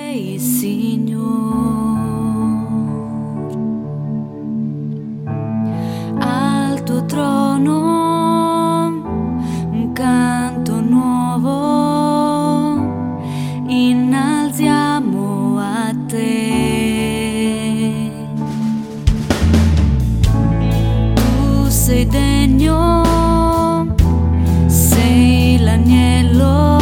sei, Signor, al tuo trono un canto nuovo innalziamo a te. Tu sei degno, sei l'agnello